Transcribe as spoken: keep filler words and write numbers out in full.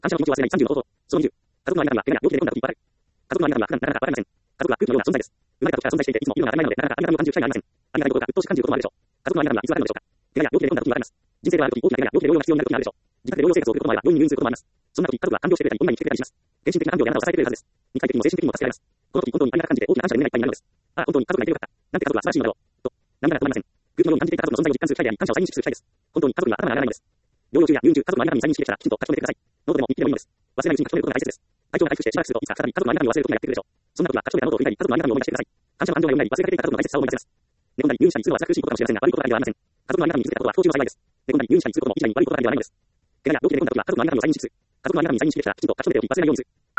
感謝の気持ちを忘れないさんじゅうの方法。そのにじゅう。家族の間には怪我や病気で混んだ時いっぱいある。家族の間には普段なかなか現れません。家族は空気のような存在です。生まれた時から存在していて、いつもいるのが当たり前なので、なかなかありがたみを感じる機会がありません。ありがたいことが鬱陶しく感じることもあるでしょう。家族の間にはいつあるのでしょうか。怪我や病気で混んだ時があります。人生ではある時、大きな怪我や病気で療養が必要になる時があるでしょう。自宅で療養生活を送ることもあれば、病院に入院することもあります。そんな時、家族は看病してくれたり、オンラインに来てくれたりします。精神的な看病であなたを支えてくれるはずです。肉体的にも精神的にも助けられます。この時、本当にありがたく感じて、大きな感謝で胸がいっぱいになるのです。ああ、本当に家族がいてよかった。なんて家族は素晴らしいのだろう。と、なんだか止まりません。空気のように感じていた家族の存在を実感する機会であり、感謝を再認識する機会です。本当に家族には頭が上がらないのです。療養中や入院中、家族のありがたみに再認識できたら、きちんと書き留めてください。ノートでも日記でもいいのです。忘れないうちに書き留めることが大切です。体調が回復してしばらくすると、いつか再び家族のありがたみを忘れる時がやってくるでしょう。そんな時は書き留めたノートを振り返り、家族のありがたみを思い出してください。感謝の感情が読んだり、忘れかけていた家族の大切さを思い出せます。寝込んだり入院したりするのは辛苦しいことかもしれませんが、悪いことではありません。家族のありがたみに気づけたことは不幸中の幸いです。寝込んだり入院したりすることも一概に悪いことではないのです。怪我や病気で混んだ時は家族のありがたみを再認識する。家族のありがたみに再認識できたら、きちんと書き留めておき、忘れないようにする。